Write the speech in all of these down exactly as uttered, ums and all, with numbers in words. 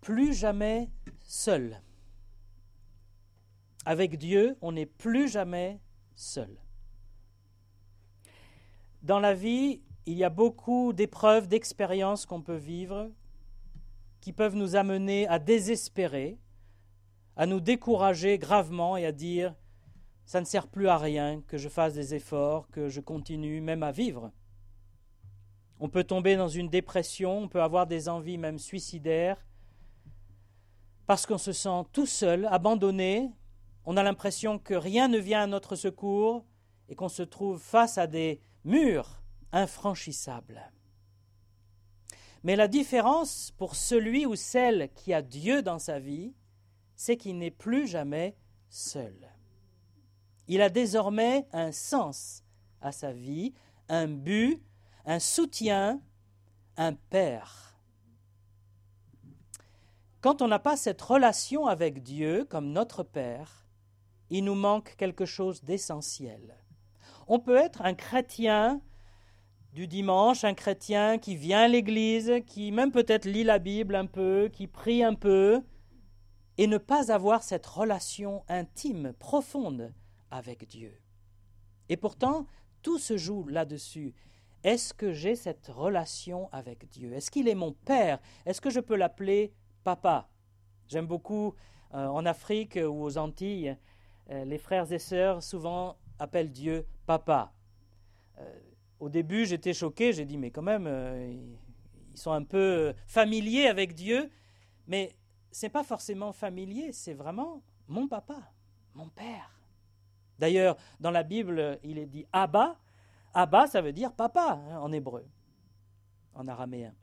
plus jamais seul. Avec Dieu, on n'est plus jamais seul. Dans la vie, il y a beaucoup d'épreuves, d'expériences qu'on peut vivre qui peuvent nous amener à désespérer, à nous décourager gravement et à dire « ça ne sert plus à rien que je fasse des efforts, que je continue même à vivre ». On peut tomber dans une dépression, on peut avoir des envies même suicidaires parce qu'on se sent tout seul, abandonné, on a l'impression que rien ne vient à notre secours et qu'on se trouve face à des murs infranchissables. Mais la différence pour celui ou celle qui a Dieu dans sa vie, c'est qu'il n'est plus jamais seul. Il a désormais un sens à sa vie, un but, un soutien, un père. Quand on n'a pas cette relation avec Dieu comme notre Père, il nous manque quelque chose d'essentiel. On peut être un chrétien du dimanche, un chrétien qui vient à l'église, qui même peut-être lit la Bible un peu, qui prie un peu, et ne pas avoir cette relation intime, profonde avec Dieu. Et pourtant, tout se joue là-dessus. Est-ce que j'ai cette relation avec Dieu? Est-ce qu'il est mon Père? Est-ce que je peux l'appeler Papa? J'aime beaucoup, euh, en Afrique ou aux Antilles, euh, les frères et sœurs souvent appellent Dieu Papa. Euh, au début, j'étais choqué, j'ai dit, mais quand même, euh, ils sont un peu familiers avec Dieu, mais ce n'est pas forcément familier, c'est vraiment mon papa, mon père. D'ailleurs, dans la Bible, il est dit Abba. Abba, ça veut dire papa hein, en hébreu, en araméen.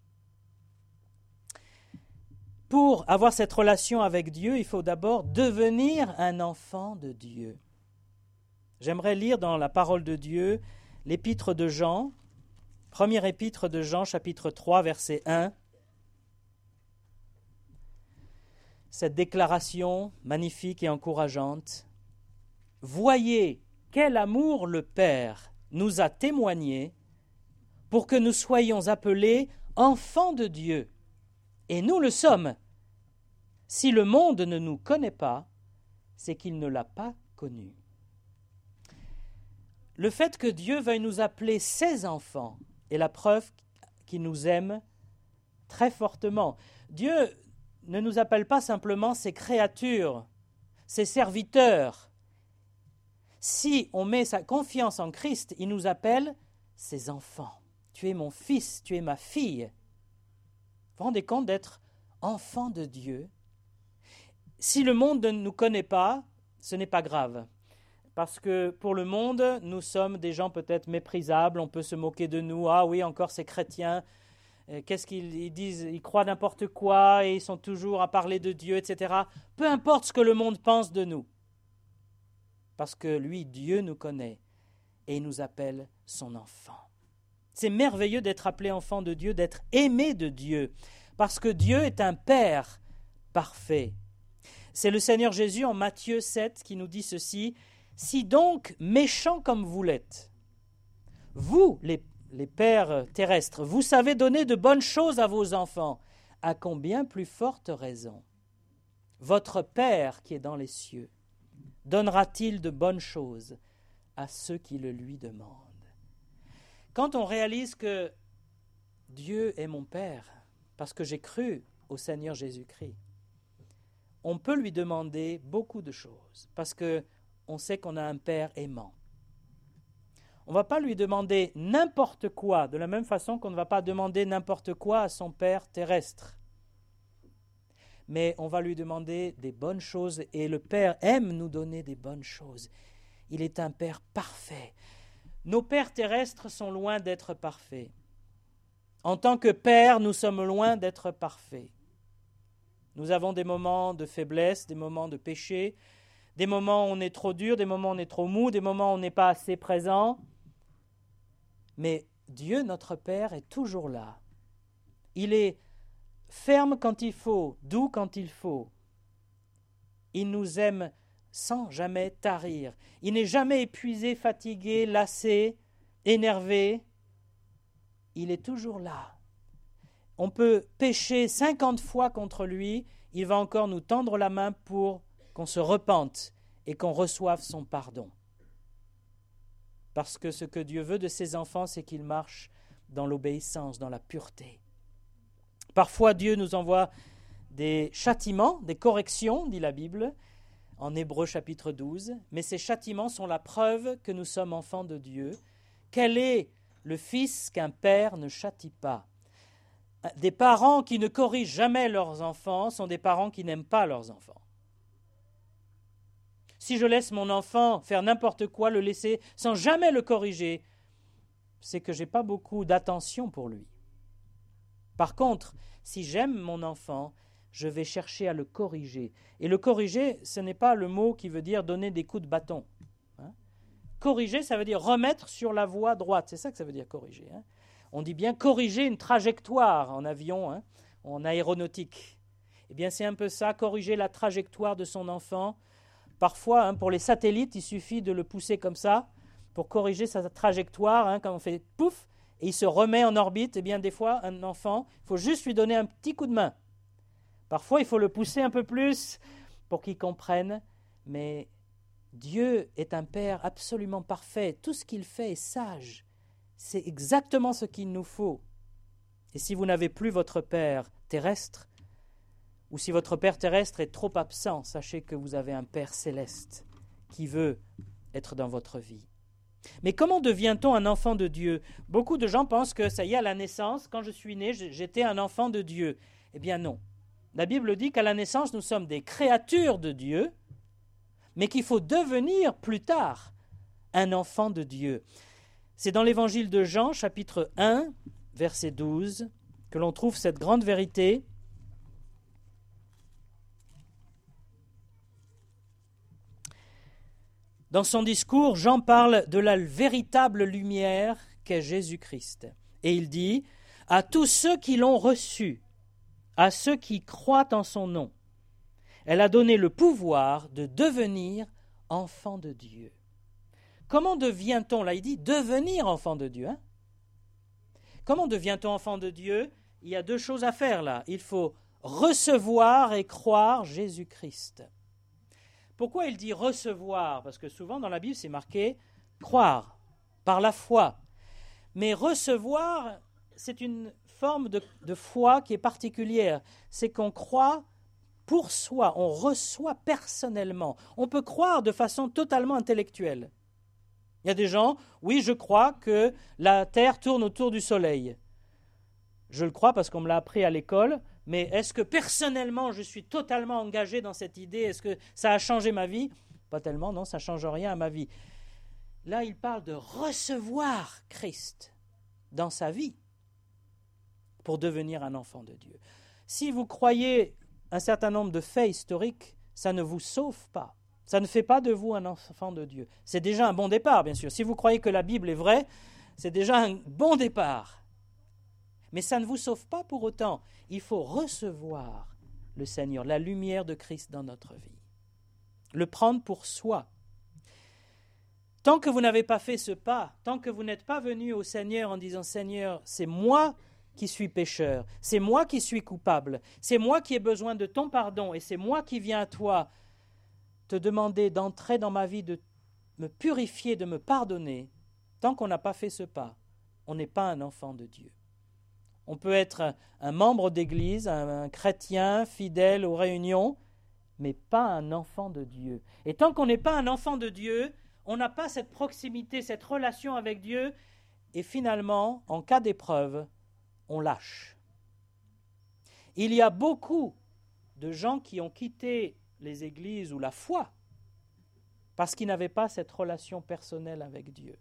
Pour avoir cette relation avec Dieu, il faut d'abord devenir un enfant de Dieu. J'aimerais lire dans la parole de Dieu l'épître de Jean, première épître de Jean, chapitre trois, verset un. Cette déclaration magnifique et encourageante. « Voyez quel amour le Père nous a témoigné pour que nous soyons appelés enfants de Dieu. Et nous le sommes. Si le monde ne nous connaît pas, c'est qu'il ne l'a pas connu. » Le fait que Dieu veuille nous appeler ses enfants est la preuve qu'il nous aime très fortement. Dieu ne nous appelle pas simplement ses créatures, ses serviteurs. Si on met sa confiance en Christ, il nous appelle ses enfants. Tu es mon fils, tu es ma fille. Vous vous rendez compte d'être enfant de Dieu? Si le monde ne nous connaît pas, ce n'est pas grave. Parce que pour le monde, nous sommes des gens peut-être méprisables, on peut se moquer de nous. Ah oui, encore ces chrétiens, qu'est-ce qu'ils disent? Ils croient n'importe quoi et ils sont toujours à parler de Dieu, et cetera. Peu importe ce que le monde pense de nous. Parce que lui, Dieu nous connaît et il nous appelle son enfant. C'est merveilleux d'être appelé enfant de Dieu, d'être aimé de Dieu. Parce que Dieu est un Père parfait. C'est le Seigneur Jésus en Matthieu sept qui nous dit ceci. Si donc, méchants comme vous l'êtes, vous, les, les pères terrestres, vous savez donner de bonnes choses à vos enfants, à combien plus forte raison votre Père qui est dans les cieux donnera-t-il de bonnes choses à ceux qui le lui demandent? Quand on réalise que Dieu est mon Père, parce que j'ai cru au Seigneur Jésus-Christ, on peut lui demander beaucoup de choses, parce que on sait qu'on a un Père aimant. On ne va pas lui demander n'importe quoi, de la même façon qu'on ne va pas demander n'importe quoi à son Père terrestre. Mais on va lui demander des bonnes choses, et le Père aime nous donner des bonnes choses. Il est un Père parfait. Nos pères terrestres sont loin d'être parfaits. En tant que Père, nous sommes loin d'être parfaits. Nous avons des moments de faiblesse, des moments de péché, des moments où on est trop dur, des moments où on est trop mou, des moments où on n'est pas assez présent. Mais Dieu, notre Père, est toujours là. Il est ferme quand il faut, doux quand il faut. Il nous aime sans jamais tarir. Il n'est jamais épuisé, fatigué, lassé, énervé. Il est toujours là. on peut pécher cinquante fois contre lui, il va encore nous tendre la main pour qu'on se repente et qu'on reçoive son pardon. Parce que ce que Dieu veut de ses enfants, c'est qu'ils marchent dans l'obéissance, dans la pureté. Parfois, Dieu nous envoie des châtiments, des corrections, dit la Bible, en Hébreux chapitre douze, mais ces châtiments sont la preuve que nous sommes enfants de Dieu. Quel est le fils qu'un père ne châtie pas? Des parents qui ne corrigent jamais leurs enfants sont des parents qui n'aiment pas leurs enfants. Si je laisse mon enfant faire n'importe quoi, le laisser sans jamais le corriger, c'est que je n'ai pas beaucoup d'attention pour lui. Par contre, si j'aime mon enfant, je vais chercher à le corriger. Et le corriger, ce n'est pas le mot qui veut dire donner des coups de bâton. Hein? Corriger, ça veut dire remettre sur la voie droite. C'est ça que ça veut dire corriger. Hein? On dit bien corriger une trajectoire en avion, hein, en aéronautique. Eh bien, c'est un peu ça, corriger la trajectoire de son enfant. Parfois, hein, pour les satellites, il suffit de le pousser comme ça pour corriger sa trajectoire. Hein, quand on fait pouf, et il se remet en orbite, eh bien, des fois, un enfant, il faut juste lui donner un petit coup de main. Parfois, il faut le pousser un peu plus pour qu'il comprenne. Mais Dieu est un Père absolument parfait. Tout ce qu'il fait est sage. C'est exactement ce qu'il nous faut. Et si vous n'avez plus votre Père terrestre, ou si votre Père terrestre est trop absent, sachez que vous avez un Père céleste qui veut être dans votre vie. Mais comment devient-on un enfant de Dieu? Beaucoup de gens pensent que ça y est, à la naissance, quand je suis né, j'étais un enfant de Dieu. Eh bien non. La Bible dit qu'à la naissance, nous sommes des créatures de Dieu, mais qu'il faut devenir plus tard un enfant de Dieu. C'est dans l'évangile de Jean, chapitre un, verset douze, que l'on trouve cette grande vérité. Dans son discours, Jean parle de la véritable lumière qu'est Jésus-Christ. Et il dit « À tous ceux qui l'ont reçu, à ceux qui croient en son nom, elle a donné le pouvoir de devenir enfants de Dieu. » Comment devient-on? Là, il dit devenir enfant de Dieu. Hein? Comment devient-on enfant de Dieu? Il y a deux choses à faire là. Il faut recevoir et croire Jésus-Christ. Pourquoi il dit recevoir? Parce que souvent dans la Bible, c'est marqué croire, par la foi. Mais recevoir, c'est une forme de, de foi qui est particulière. C'est qu'on croit pour soi, on reçoit personnellement. On peut croire de façon totalement intellectuelle. Il y a des gens, oui, je crois que la Terre tourne autour du Soleil. Je le crois parce qu'on me l'a appris à l'école, mais est-ce que personnellement je suis totalement engagé dans cette idée? Est-ce que ça a changé ma vie? Pas tellement, non, ça ne change rien à ma vie. Là, il parle de recevoir Christ dans sa vie pour devenir un enfant de Dieu. Si vous croyez un certain nombre de faits historiques, ça ne vous sauve pas. Ça ne fait pas de vous un enfant de Dieu. C'est déjà un bon départ, bien sûr. Si vous croyez que la Bible est vraie, c'est déjà un bon départ. Mais ça ne vous sauve pas pour autant. Il faut recevoir le Seigneur, la lumière de Christ dans notre vie. Le prendre pour soi. Tant que vous n'avez pas fait ce pas, tant que vous n'êtes pas venu au Seigneur en disant « Seigneur, c'est moi qui suis pécheur, c'est moi qui suis coupable, c'est moi qui ai besoin de ton pardon et c'est moi qui viens à toi te demander d'entrer dans ma vie, de me purifier, de me pardonner », tant qu'on n'a pas fait ce pas, on n'est pas un enfant de Dieu. On peut être un, un membre d'église, un, un chrétien fidèle aux réunions, mais pas un enfant de Dieu. Et tant qu'on n'est pas un enfant de Dieu, on n'a pas cette proximité, cette relation avec Dieu, et finalement, en cas d'épreuve, on lâche. Il y a beaucoup de gens qui ont quitté les églises ou la foi parce qu'ils n'avaient pas cette relation personnelle avec Dieu.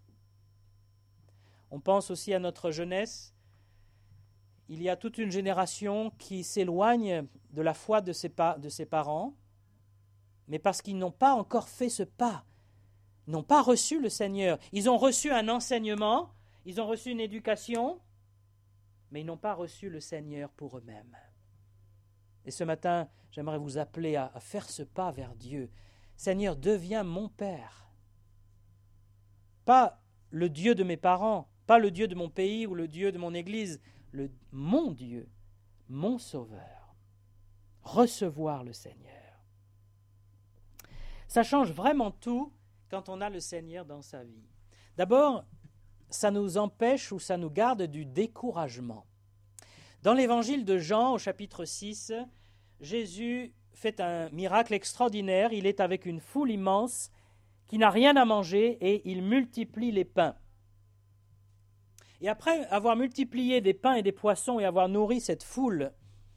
On pense aussi à notre jeunesse. Il y a toute une génération qui s'éloigne de la foi de ses, pa- de ses parents, mais parce qu'ils n'ont pas encore fait ce pas, n'ont pas reçu le Seigneur. Ils ont reçu un enseignement, ils ont reçu une éducation, mais ils n'ont pas reçu le Seigneur pour eux-mêmes. Et ce matin, j'aimerais vous appeler à, à faire ce pas vers Dieu. Seigneur, deviens mon Père. Pas le Dieu de mes parents, pas le Dieu de mon pays ou le Dieu de mon Église, le, mon Dieu, mon Sauveur. Recevoir le Seigneur. Ça change vraiment tout quand on a le Seigneur dans sa vie. D'abord, ça nous empêche ou ça nous garde du découragement. Dans l'évangile de Jean, au chapitre six, Jésus fait un miracle extraordinaire. Il est avec une foule immense qui n'a rien à manger et il multiplie les pains. Et après avoir multiplié des pains et des poissons et avoir nourri cette foule,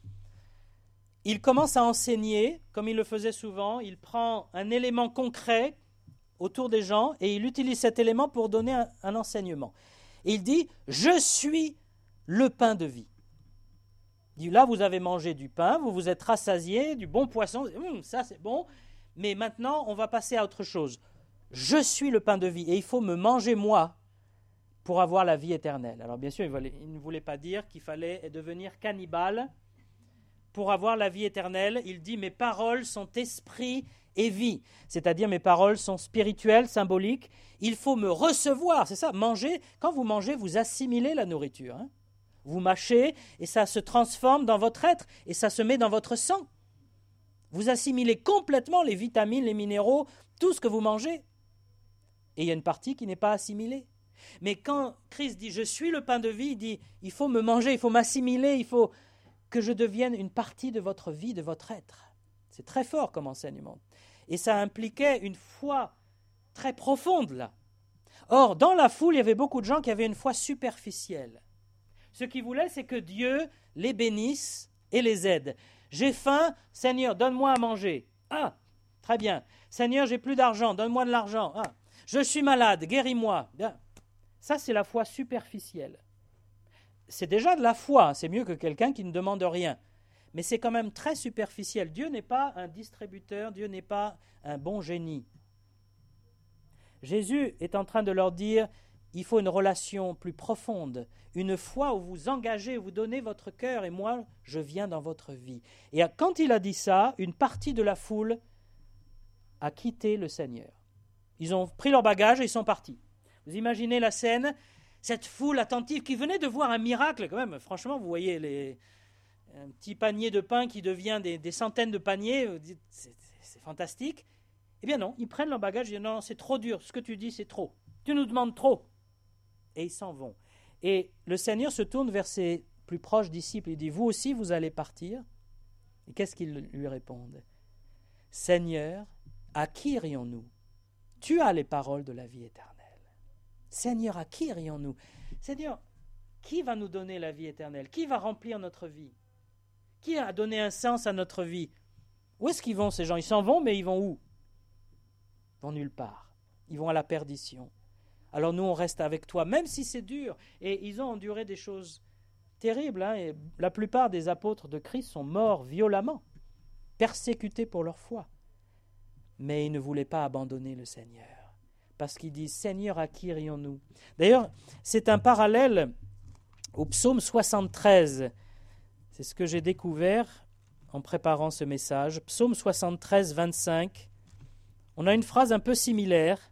il commence à enseigner, comme il le faisait souvent. Il prend un élément concret autour des gens et il utilise cet élément pour donner un, un enseignement. Et il dit « Je suis le pain de vie ». Il dit « Là, vous avez mangé du pain, vous vous êtes rassasiés, du bon poisson, hum, ça c'est bon, mais maintenant on va passer à autre chose. Je suis le pain de vie et il faut me manger moi pour avoir la vie éternelle. » Alors bien sûr, il, voulait, il ne voulait pas dire qu'il fallait devenir cannibale pour avoir la vie éternelle. Il dit « Mes paroles sont esprit et vie », c'est-à-dire mes paroles sont spirituelles, symboliques. Il faut me recevoir, c'est ça, manger. Quand vous mangez, vous assimilez la nourriture. Hein. Vous mâchez et ça se transforme dans votre être et ça se met dans votre sang. Vous assimilez complètement les vitamines, les minéraux, tout ce que vous mangez. Et il y a une partie qui n'est pas assimilée. Mais quand Christ dit « Je suis le pain de vie », il dit « Il faut me manger, il faut m'assimiler, il faut que je devienne une partie de votre vie, de votre être. » C'est très fort comme enseignement. Et ça impliquait une foi très profonde là. Or, dans la foule, il y avait beaucoup de gens qui avaient une foi superficielle. Ce qu'ils voulaient, c'est que Dieu les bénisse et les aide. J'ai faim, Seigneur, donne-moi à manger. Ah, très bien. Seigneur, j'ai plus d'argent, donne-moi de l'argent. Ah, je suis malade, guéris-moi. Bien. Ça, c'est la foi superficielle. C'est déjà de la foi, c'est mieux que quelqu'un qui ne demande rien. Mais c'est quand même très superficiel. Dieu n'est pas un distributeur, Dieu n'est pas un bon génie. Jésus est en train de leur dire, il faut une relation plus profonde, une foi où vous engagez, vous donnez votre cœur et moi, je viens dans votre vie. Et quand il a dit ça, une partie de la foule a quitté le Seigneur. Ils ont pris leur bagage et ils sont partis. Vous imaginez la scène, cette foule attentive qui venait de voir un miracle quand même. Franchement, vous voyez les, un petit panier de pain qui devient des, des centaines de paniers, c'est, c'est fantastique. Eh bien non, ils prennent leur bagage et disent non, c'est trop dur, ce que tu dis c'est trop, tu nous demandes trop. Et ils s'en vont. Et le Seigneur se tourne vers ses plus proches disciples et dit, vous aussi vous allez partir? Et qu'est-ce qu'ils lui répondent? Seigneur, à qui irions-nous? Tu as les paroles de la vie éternelle. Seigneur, à qui irions-nous? Seigneur, qui va nous donner la vie éternelle? Qui va remplir notre vie? Qui a donné un sens à notre vie? Où est-ce qu'ils vont ces gens? Ils s'en vont, mais ils vont où? Ils vont nulle part. Ils vont à la perdition. Alors nous, on reste avec toi, même si c'est dur. Et ils ont enduré des choses terribles. Hein, et la plupart des apôtres de Christ sont morts violemment, persécutés pour leur foi. Mais ils ne voulaient pas abandonner le Seigneur. Parce qu'ils disent, Seigneur, à qui irions-nous? D'ailleurs, c'est un parallèle au psaume soixante-treize. C'est ce que j'ai découvert en préparant ce message. Psaume soixante-treize, vingt-cinq. On a une phrase un peu similaire.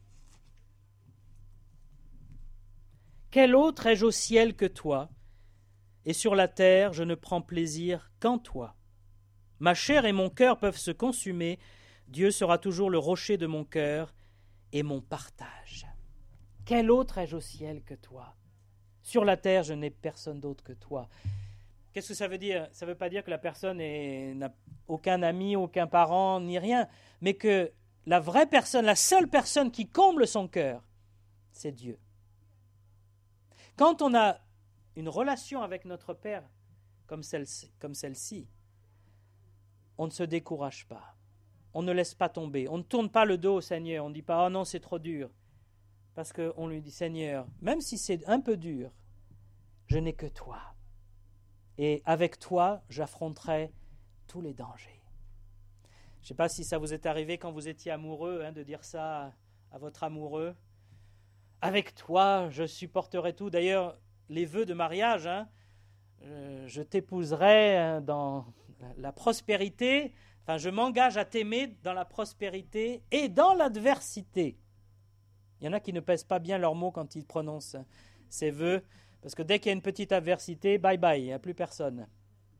Quel autre ai-je au ciel que toi? Et sur la terre, je ne prends plaisir qu'en toi. Ma chair et mon cœur peuvent se consumer. Dieu sera toujours le rocher de mon cœur et mon partage. Quel autre ai-je au ciel que toi? Sur la terre, je n'ai personne d'autre que toi. Qu'est-ce que ça veut dire? Ça ne veut pas dire que la personne est, n'a aucun ami, aucun parent, ni rien, mais que la vraie personne, la seule personne qui comble son cœur, c'est Dieu. Quand on a une relation avec notre Père comme celle-ci, comme celle-ci, on ne se décourage pas. On ne laisse pas tomber. On ne tourne pas le dos au Seigneur. On ne dit pas « Oh non, c'est trop dur ». Parce qu'on lui dit « Seigneur, même si c'est un peu dur, je n'ai que toi. Et avec toi, j'affronterai tous les dangers. » Je ne sais pas si ça vous est arrivé quand vous étiez amoureux, hein, de dire ça à, à votre amoureux. « Avec toi, je supporterai tout. » D'ailleurs, les vœux de mariage, hein, euh, je t'épouserai dans la prospérité. Enfin, je m'engage à t'aimer dans la prospérité et dans l'adversité. Il y en a qui ne pèsent pas bien leurs mots quand ils prononcent ces vœux, parce que dès qu'il y a une petite adversité, bye bye, il n'y a plus personne.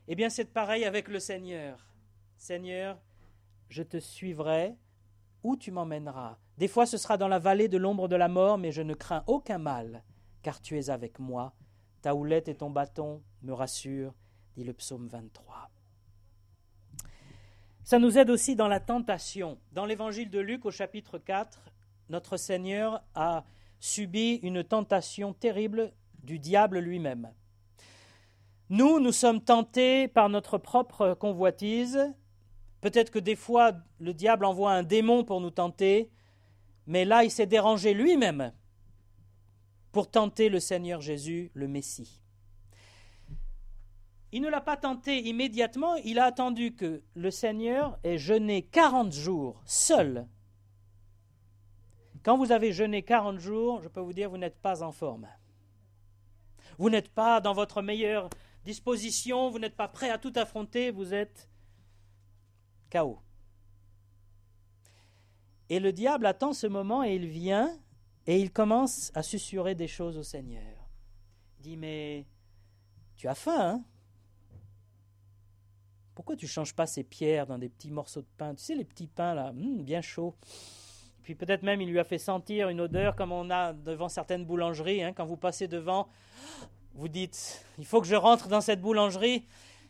Eh bien, c'est pareil avec le Seigneur. Seigneur, je te suivrai où tu m'emmèneras. Des fois, ce sera dans la vallée de l'ombre de la mort, mais je ne crains aucun mal, car tu es avec moi. Ta houlette et ton bâton me rassurent, dit le psaume vingt-trois. Ça nous aide aussi dans la tentation. Dans l'évangile de Luc, au chapitre quatre, notre Seigneur a subi une tentation terrible du diable lui-même. Nous, nous sommes tentés par notre propre convoitise. Peut-être que des fois, le diable envoie un démon pour nous tenter, mais là, il s'est dérangé lui-même pour tenter le Seigneur Jésus, le Messie. Il ne l'a pas tenté immédiatement, il a attendu que le Seigneur ait jeûné quarante jours, seul. Quand vous avez jeûné quarante jours, je peux vous dire, vous n'êtes pas en forme. Vous n'êtes pas dans votre meilleure disposition, vous n'êtes pas prêt à tout affronter, vous êtes K O. Et le diable attend ce moment et il vient et il commence à susurrer des choses au Seigneur. Il dit, mais tu as faim, hein? Pourquoi tu ne changes pas ces pierres dans des petits morceaux de pain? Tu sais, les petits pains là, hum, bien chauds. Puis peut-être même il lui a fait sentir une odeur comme on a devant certaines boulangeries. Hein, quand vous passez devant, vous dites, il faut que je rentre dans cette boulangerie.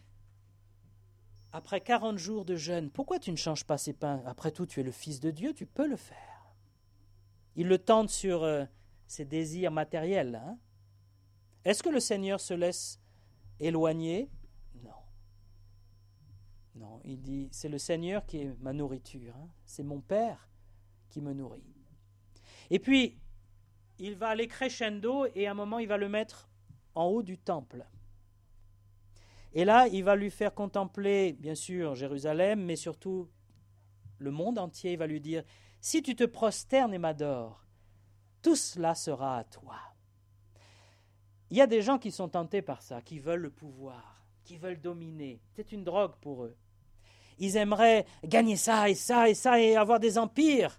Après quarante jours de jeûne, pourquoi tu ne changes pas ces pains? Après tout, tu es le Fils de Dieu, tu peux le faire. Il le tente sur euh, ses désirs matériels. Hein. Est-ce que le Seigneur se laisse éloigner? Non. Non, il dit, c'est le Seigneur qui est ma nourriture. Hein. C'est mon Père qui me nourrit. Et puis, il va aller crescendo et à un moment, il va le mettre en haut du temple. Et là, il va lui faire contempler, bien sûr, Jérusalem, mais surtout le monde entier. Il va lui dire, si tu te prosternes et m'adores, tout cela sera à toi. Il y a des gens qui sont tentés par ça, qui veulent le pouvoir, qui veulent dominer. C'est une drogue pour eux. Ils aimeraient gagner ça et ça et ça et avoir des empires.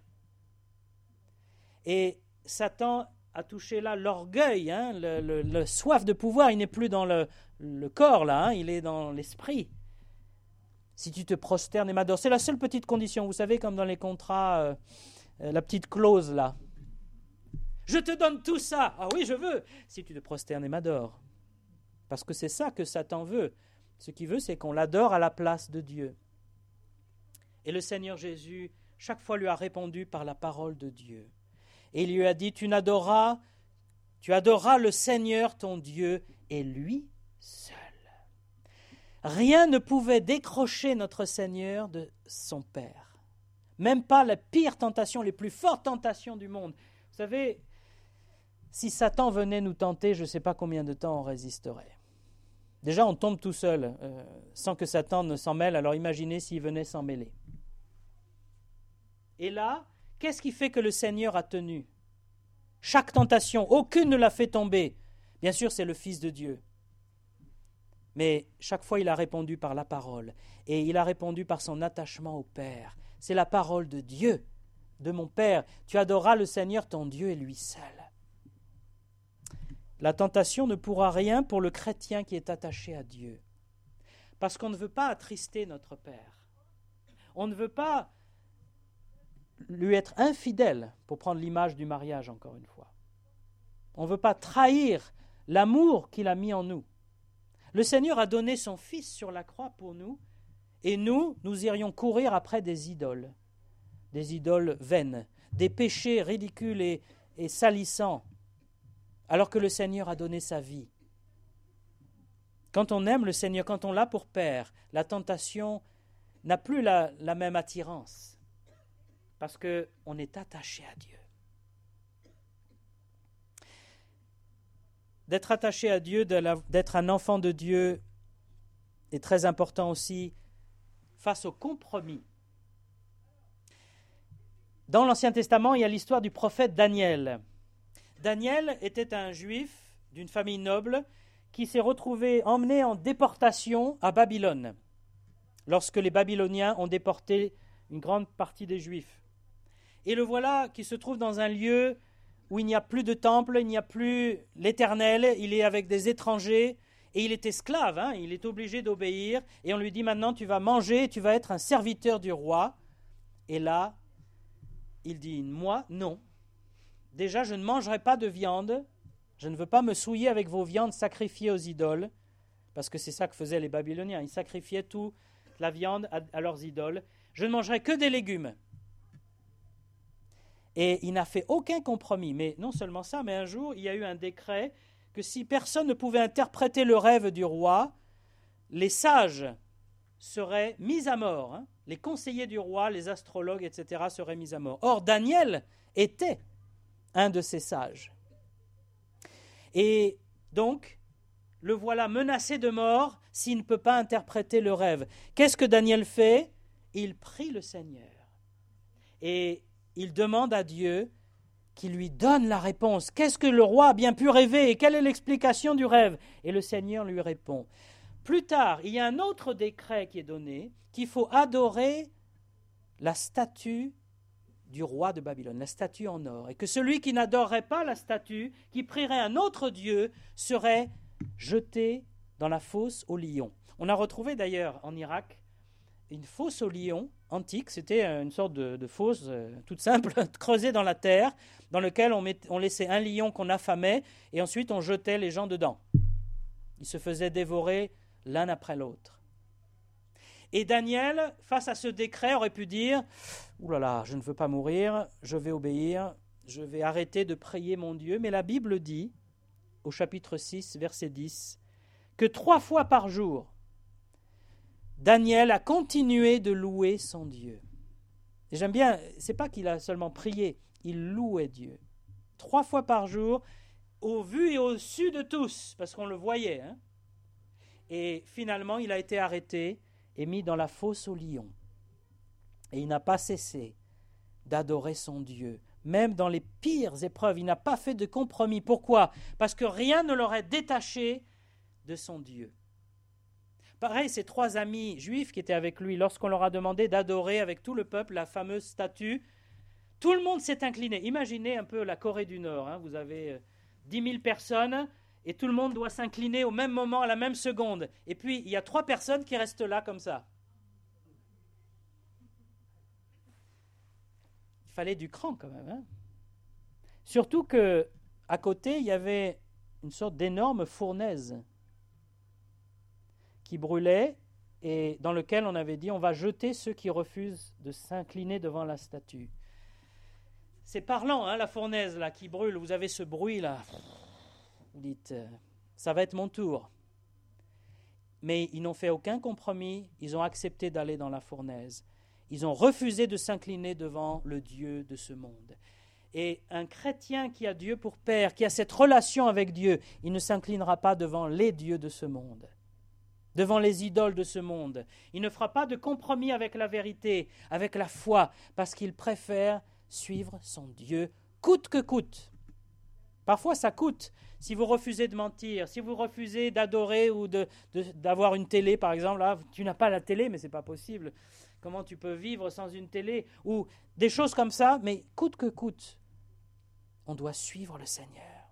Et Satan a touché là l'orgueil, hein, le, le, le soif de pouvoir. Il n'est plus dans le, le corps, là, hein, il est dans l'esprit. Si tu te prosternes et m'adores, c'est la seule petite condition. Vous savez, comme dans les contrats, euh, euh, la petite clause, là. Je te donne tout ça. Ah oui, je veux. Si tu te prosternes et m'adores. Parce que c'est ça que Satan veut. Ce qu'il veut, c'est qu'on l'adore à la place de Dieu. Et le Seigneur Jésus, chaque fois, lui a répondu par la parole de Dieu. Et il lui a dit, tu n'adoreras, tu adoreras le Seigneur ton Dieu et lui seul. Rien ne pouvait décrocher notre Seigneur de son Père. Même pas la pire tentation, les plus fortes tentations du monde. Vous savez, si Satan venait nous tenter, je ne sais pas combien de temps on résisterait. Déjà, on tombe tout seul, euh, sans que Satan ne s'en mêle, alors imaginez s'il venait s'en mêler. Et là, qu'est-ce qui fait que le Seigneur a tenu? Chaque tentation, aucune ne l'a fait tomber. Bien sûr, c'est le Fils de Dieu. Mais chaque fois, il a répondu par la parole. Et il a répondu par son attachement au Père. C'est la parole de Dieu, de mon Père. Tu adoreras le Seigneur ton Dieu et lui seul. La tentation ne pourra rien pour le chrétien qui est attaché à Dieu. Parce qu'on ne veut pas attrister notre Père. On ne veut pas lui être infidèle, pour prendre l'image du mariage encore une fois. On ne veut pas trahir l'amour qu'il a mis en nous. Le Seigneur a donné son Fils sur la croix pour nous, et nous, nous irions courir après des idoles, des idoles vaines, des péchés ridicules et, et salissants, alors que le Seigneur a donné sa vie. Quand on aime le Seigneur, quand on l'a pour Père, la tentation n'a plus la, la même attirance. Parce qu'on est attaché à Dieu. D'être attaché à Dieu, d'être un enfant de Dieu, est très important aussi face au compromis. Dans l'Ancien Testament, il y a l'histoire du prophète Daniel. Daniel était un juif d'une famille noble qui s'est retrouvé emmené en déportation à Babylone, lorsque les Babyloniens ont déporté une grande partie des Juifs. Et le voilà qui se trouve dans un lieu où il n'y a plus de temple, il n'y a plus l'Éternel, il est avec des étrangers, Et il est esclave, hein, il est obligé d'obéir, et on lui dit maintenant tu vas manger, tu vas être un serviteur du roi. Et là, il dit, moi, non. Déjà, je ne mangerai pas de viande, je ne veux pas me souiller avec vos viandes sacrifiées aux idoles, parce que c'est ça que faisaient les Babyloniens, ils sacrifiaient toute la viande à, à leurs idoles. Je ne mangerai que des légumes. Et il n'a fait aucun compromis. Mais non seulement ça, mais un jour, il y a eu un décret que si personne ne pouvait interpréter le rêve du roi, les sages seraient mis à mort. Hein. Les conseillers du roi, les astrologues, et cetera seraient mis à mort. Or, Daniel était un de ces sages. Et donc, le voilà menacé de mort s'il ne peut pas interpréter le rêve. Qu'est-ce que Daniel fait? Il prie le Seigneur. Et il demande à Dieu qu'il lui donne la réponse. Qu'est-ce que le roi a bien pu rêver et quelle est l'explication du rêve? Et le Seigneur lui répond. Plus tard, il y a un autre décret qui est donné, qu'il faut adorer la statue du roi de Babylone, la statue en or, et que celui qui n'adorerait pas la statue, qui prierait un autre Dieu, serait jeté dans la fosse aux lions. On a retrouvé d'ailleurs en Irak une fosse aux lions antique, c'était une sorte de, de fosse euh, toute simple, creusée dans la terre, dans laquelle on, met, on laissait un lion qu'on affamait, et ensuite on jetait les gens dedans. Ils se faisaient dévorer l'un après l'autre. Et Daniel, face à ce décret, aurait pu dire « Ouh là là, je ne veux pas mourir, je vais obéir, je vais arrêter de prier mon Dieu. » Mais la Bible dit, au chapitre six, verset dix, que trois fois par jour, Daniel a continué de louer son Dieu. Et j'aime bien, c'est pas qu'il a seulement prié, il louait Dieu. Trois fois par jour, au vu et au su de tous, parce qu'on le voyait. Hein. Et finalement, il a été arrêté et mis dans la fosse aux lions. Et il n'a pas cessé d'adorer son Dieu. Même dans les pires épreuves, il n'a pas fait de compromis. Pourquoi? Parce que rien ne l'aurait détaché de son Dieu. Pareil, ces trois amis juifs qui étaient avec lui, lorsqu'on leur a demandé d'adorer avec tout le peuple la fameuse statue, tout le monde s'est incliné. Imaginez un peu la Corée du Nord. Hein, vous avez dix mille personnes et tout le monde doit s'incliner au même moment, à la même seconde. Et puis, il y a trois personnes qui restent là comme ça. Il fallait du cran quand même. Hein. Surtout qu'à côté, il y avait une sorte d'énorme fournaise qui brûlait et dans lequel on avait dit on va jeter ceux qui refusent de s'incliner devant la statue. C'est parlant, hein, la fournaise là qui brûle. Vous avez ce bruit là. Vous dites, euh, ça va être mon tour. Mais ils n'ont fait aucun compromis. Ils ont accepté d'aller dans la fournaise. Ils ont refusé de s'incliner devant le Dieu de ce monde. Et un chrétien qui a Dieu pour Père, qui a cette relation avec Dieu, il ne s'inclinera pas devant les dieux de ce monde, devant les idoles de ce monde. Il ne fera pas de compromis avec la vérité, avec la foi, parce qu'il préfère suivre son Dieu coûte que coûte. Parfois ça coûte. Si vous refusez de mentir, si vous refusez d'adorer ou de, de, d'avoir une télé par exemple, là, tu n'as pas la télé mais c'est pas possible. Comment tu peux vivre sans une télé? Ou des choses comme ça, mais coûte que coûte, on doit suivre le Seigneur.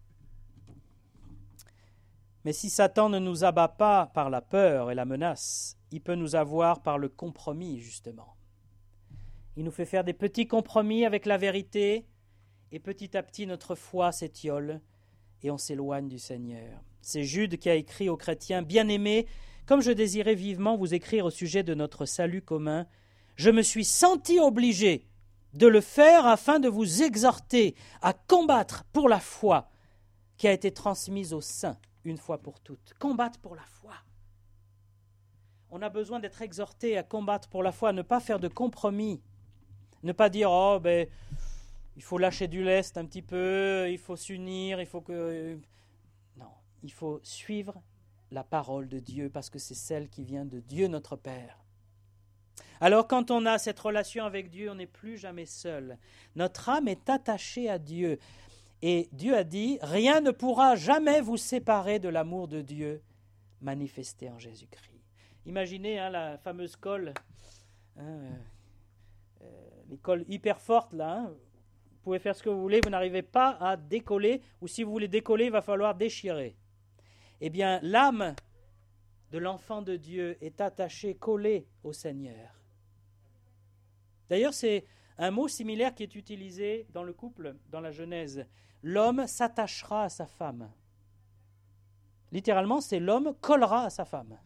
Mais si Satan ne nous abat pas par la peur et la menace, il peut nous avoir par le compromis, justement. Il nous fait faire des petits compromis avec la vérité, et petit à petit notre foi s'étiole, et on s'éloigne du Seigneur. C'est Jude qui a écrit aux chrétiens « Bien-aimés, comme je désirais vivement vous écrire au sujet de notre salut commun, je me suis senti obligé de le faire afin de vous exhorter à combattre pour la foi qui a été transmise aux saints une fois pour toutes. Combattre pour la foi. On a besoin d'être exhorté à combattre pour la foi, à ne pas faire de compromis, ne pas dire « Oh, ben, il faut lâcher du lest un petit peu, il faut s'unir, il faut que... » Non, il faut suivre la parole de Dieu parce que c'est celle qui vient de Dieu notre Père. Alors quand on a cette relation avec Dieu, on n'est plus jamais seul. Notre âme est attachée à Dieu. Et Dieu a dit, rien ne pourra jamais vous séparer de l'amour de Dieu manifesté en Jésus-Christ. Imaginez hein, la fameuse colle, hein, euh, les colles hyper fortes là, hein. Vous pouvez faire ce que vous voulez, vous n'arrivez pas à décoller, ou si vous voulez décoller, il va falloir déchirer. eh bien l'âme de l'enfant de Dieu est attachée, collée au Seigneur. D'ailleurs, c'est un mot similaire qui est utilisé dans le couple, dans la Genèse. L'homme s'attachera à sa femme. Littéralement, c'est l'homme collera à sa femme.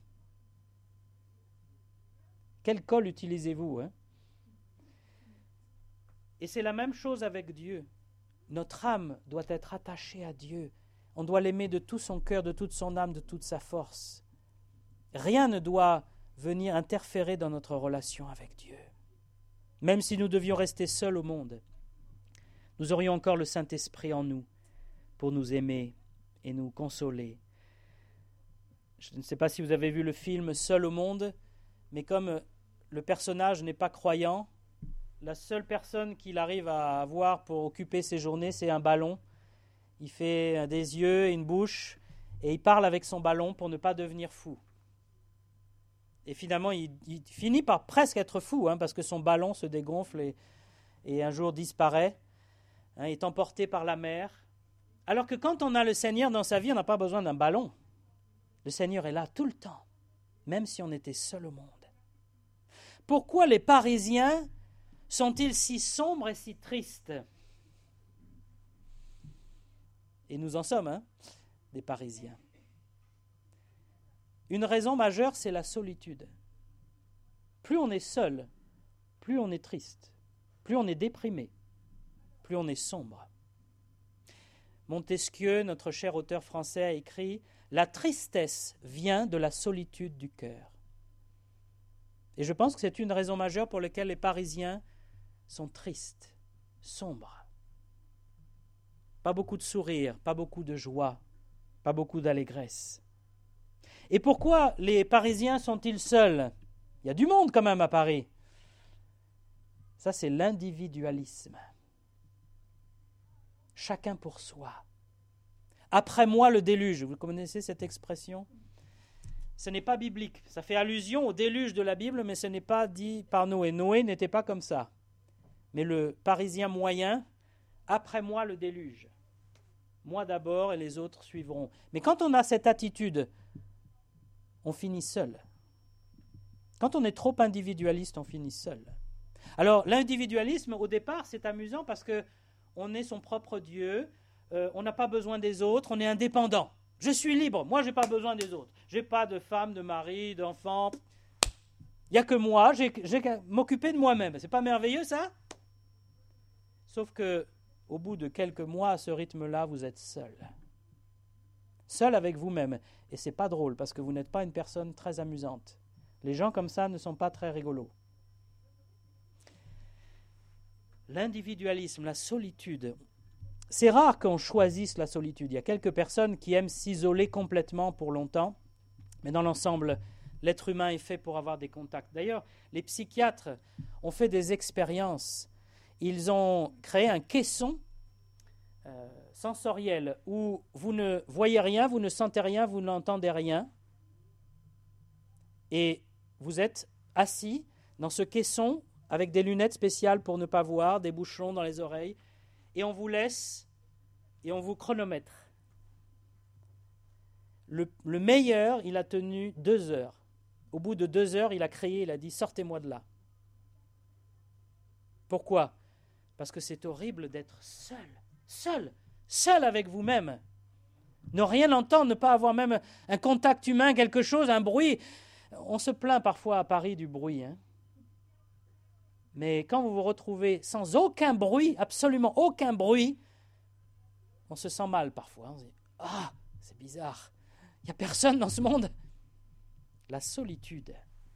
Quel col utilisez-vous, hein? Et c'est la même chose avec Dieu. Notre âme doit être attachée à Dieu. On doit l'aimer de tout son cœur, de toute son âme, de toute sa force. Rien ne doit venir interférer dans notre relation avec Dieu. Même si nous devions rester seuls au monde, nous aurions encore le Saint-Esprit en nous pour nous aimer et nous consoler. Je ne sais pas si vous avez vu le film Seul au monde, mais comme le personnage n'est pas croyant, la seule personne qu'il arrive à avoir pour occuper ses journées, c'est un ballon. Il fait des yeux et une bouche, et il parle avec son ballon pour ne pas devenir fou. Et finalement, il, il finit par presque être fou, hein, parce que son ballon se dégonfle et, et un jour disparaît, hein, est emporté par la mer. Alors que quand on a le Seigneur dans sa vie, on n'a pas besoin d'un ballon. Le Seigneur est là tout le temps, même si on était seul au monde. Pourquoi les Parisiens sont-ils si sombres et si tristes? Et nous en sommes, hein, des Parisiens. Une raison majeure, c'est la solitude. Plus on est seul, plus on est triste, plus on est déprimé, plus on est sombre. Montesquieu, notre cher auteur français, a écrit « La tristesse vient de la solitude du cœur ». Et je pense que c'est une raison majeure pour laquelle les Parisiens sont tristes, sombres. Pas beaucoup de sourires, pas beaucoup de joie, pas beaucoup d'allégresse. Et pourquoi les Parisiens sont-ils seuls? Il y a du monde quand même à Paris. Ça, c'est l'individualisme. Chacun pour soi. Après moi le déluge. Vous connaissez cette expression? Ce n'est pas biblique. Ça fait allusion au déluge de la Bible, mais ce n'est pas dit par Noé. Noé n'était pas comme ça. Mais le Parisien moyen, après moi le déluge. Moi d'abord et les autres suivront. Mais quand on a cette attitude, on finit seul. Quand on est trop individualiste, on finit seul. Alors l'individualisme, au départ, c'est amusant parce qu'on est son propre Dieu, euh, on n'a pas besoin des autres, on est indépendant. Je suis libre, moi je n'ai pas besoin des autres. Je n'ai pas de femme, de mari, d'enfant. Il n'y a que moi, j'ai, j'ai qu'à m'occuper de moi-même. C'est pas merveilleux ça? Sauf que au bout de quelques mois, à ce rythme-là, vous êtes seul. Seul avec vous-même. Et ce n'est pas drôle parce que vous n'êtes pas une personne très amusante. Les gens comme ça ne sont pas très rigolos. L'individualisme, la solitude. C'est rare qu'on choisisse la solitude. Il y a quelques personnes qui aiment s'isoler complètement pour longtemps. Mais dans l'ensemble, l'être humain est fait pour avoir des contacts. D'ailleurs, les psychiatres ont fait des expériences. Ils ont créé un caisson euh, sensoriel où vous ne voyez rien, vous ne sentez rien, vous n'entendez rien. Et vous êtes assis dans ce caisson avec des lunettes spéciales pour ne pas voir, des bouchons dans les oreilles, et on vous laisse et on vous chronomètre. Le, le meilleur, il a tenu deux heures. Au bout de deux heures, il a crié, il a dit « Sortez-moi de là ». Pourquoi ? Parce que c'est horrible d'être seul, seul, seul avec vous-même. Ne rien entendre, ne pas avoir même un contact humain, quelque chose, un bruit. On se plaint parfois à Paris du bruit. Hein. Mais quand vous vous retrouvez sans aucun bruit, absolument aucun bruit, on se sent mal parfois. On se dit « Ah, c'est bizarre, il n'y a personne dans ce monde ». La solitude.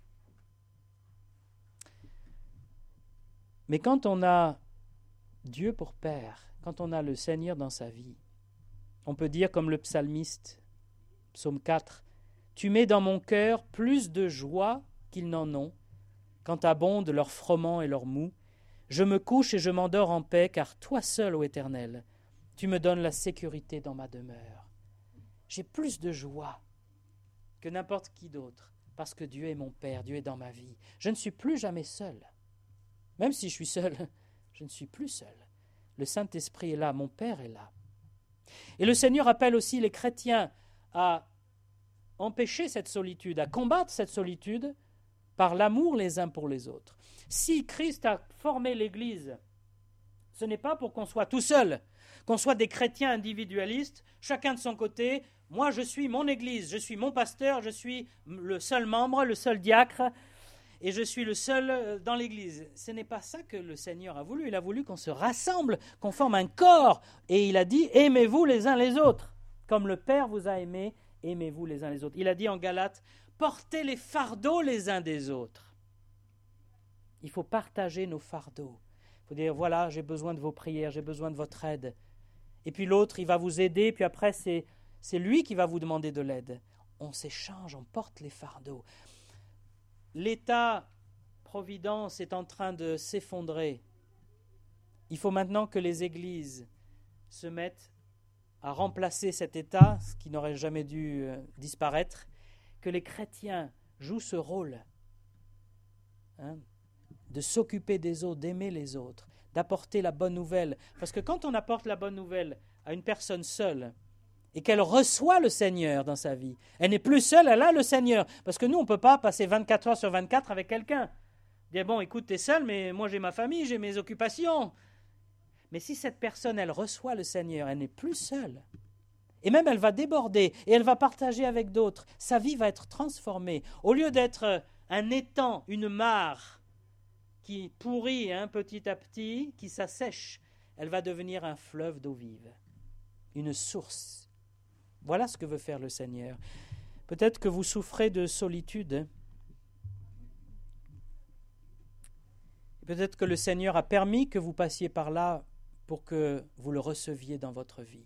Mais quand on a Dieu pour Père, quand on a le Seigneur dans sa vie, on peut dire comme le psalmiste, psaume quatre, « Tu mets dans mon cœur plus de joie qu'ils n'en ont, quand abondent leurs froment et leurs mou. Je me couche et je m'endors en paix, car toi seul, ô Éternel, tu me donnes la sécurité dans ma demeure. J'ai plus de joie que n'importe qui d'autre, parce que Dieu est mon Père, Dieu est dans ma vie. Je ne suis plus jamais seul. Même si je suis seul, je ne suis plus seul. Le Saint-Esprit est là, mon Père est là. » Et le Seigneur appelle aussi les chrétiens à empêcher cette solitude, à combattre cette solitude par l'amour les uns pour les autres. Si Christ a formé l'Église, ce n'est pas pour qu'on soit tout seul, qu'on soit des chrétiens individualistes, chacun de son côté. Moi, je suis mon Église, je suis mon pasteur, je suis le seul membre, le seul diacre, et je suis le seul dans l'Église. Ce n'est pas ça que le Seigneur a voulu. Il a voulu qu'on se rassemble, qu'on forme un corps. Et il a dit, aimez-vous les uns les autres. Comme le Père vous a aimé, aimez-vous les uns les autres. Il a dit en Galates, portez les fardeaux les uns des autres. Il faut partager nos fardeaux. Il faut dire, voilà, j'ai besoin de vos prières, j'ai besoin de votre aide. Et puis l'autre, il va vous aider, puis après, c'est, c'est lui qui va vous demander de l'aide. On s'échange, on porte les fardeaux. L'État-providence est en train de s'effondrer. Il faut maintenant que les églises se mettent à remplacer cet État, ce qui n'aurait jamais dû euh, disparaître, que les chrétiens jouent ce rôle, hein, de s'occuper des autres, d'aimer les autres, d'apporter la bonne nouvelle. Parce que quand on apporte la bonne nouvelle à une personne seule, et qu'elle reçoit le Seigneur dans sa vie, elle n'est plus seule, elle a le Seigneur. Parce que nous, on ne peut pas passer vingt-quatre heures sur vingt-quatre avec quelqu'un. Dire, bon, écoute, tu es seul, mais moi j'ai ma famille, j'ai mes occupations. Mais si cette personne, elle reçoit le Seigneur, elle n'est plus seule. Et même, elle va déborder et elle va partager avec d'autres. Sa vie va être transformée. Au lieu d'être un étang, une mare qui pourrit hein, petit à petit, qui s'assèche, elle va devenir un fleuve d'eau vive, une source. Voilà ce que veut faire le Seigneur. Peut-être que vous souffrez de solitude. Peut-être que le Seigneur a permis que vous passiez par là pour que vous le receviez dans votre vie.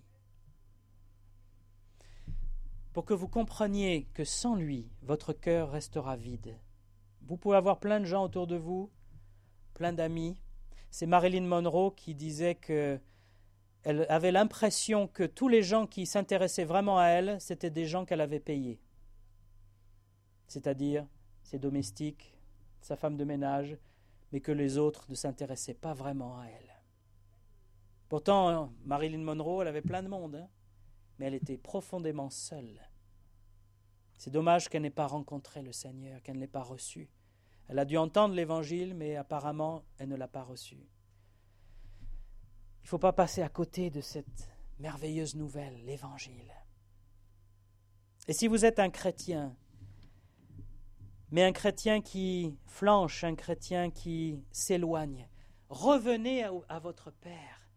Pour que vous compreniez que sans lui, votre cœur restera vide. Vous pouvez avoir plein de gens autour de vous, plein d'amis. C'est Marilyn Monroe qui disait que elle avait l'impression que tous les gens qui s'intéressaient vraiment à elle, c'était des gens qu'elle avait payés. C'est-à-dire ses domestiques, sa femme de ménage, mais que les autres ne s'intéressaient pas vraiment à elle. Pourtant, Marilyn Monroe, elle avait plein de monde, hein, mais elle était profondément seule. C'est dommage qu'elle n'ait pas rencontré le Seigneur, qu'elle ne l'ait pas reçu. Elle a dû entendre l'Évangile, mais apparemment, elle ne l'a pas reçu. Il ne faut pas passer à côté de cette merveilleuse nouvelle, l'Évangile. Et si vous êtes un chrétien, mais un chrétien qui flanche, un chrétien qui s'éloigne, revenez à, à votre Père.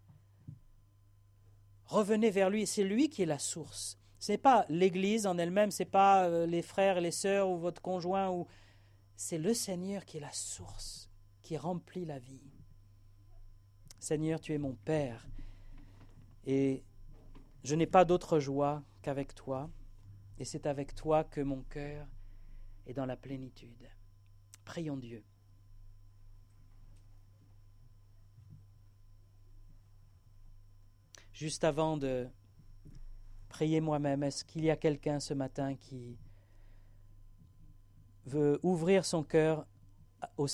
Revenez vers lui, c'est lui qui est la source. Ce n'est pas l'Église en elle-même, ce n'est pas euh, les frères et les sœurs ou votre conjoint, ou... c'est le Seigneur qui est la source, qui remplit la vie. Seigneur, tu es mon Père, et je n'ai pas d'autre joie qu'avec toi, et c'est avec toi que mon cœur est dans la plénitude. Prions Dieu. Juste avant de prier moi-même, est-ce qu'il y a quelqu'un ce matin qui veut ouvrir son cœur au